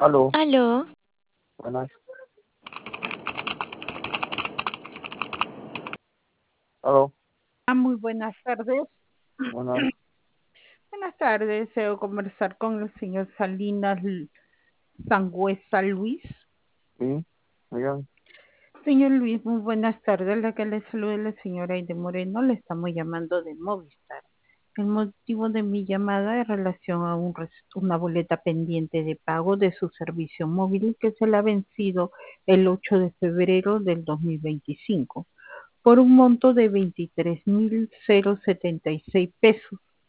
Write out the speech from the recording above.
Aló, Aló, buenas. Aló, Muy buenas tardes. buenas. Buenas tardes. Deseo conversar con el señor Salinas Sangüesa Luis. Sí, oigan, Señor Luis, muy buenas tardes. La que le saluda la señora Aide Moreno. Le estamos llamando de Movistar. El motivo de mi llamada es relación a una boleta pendiente de pago de su servicio móvil que se le ha vencido el 8 de febrero del 2025 por un monto de 23.076 pesos.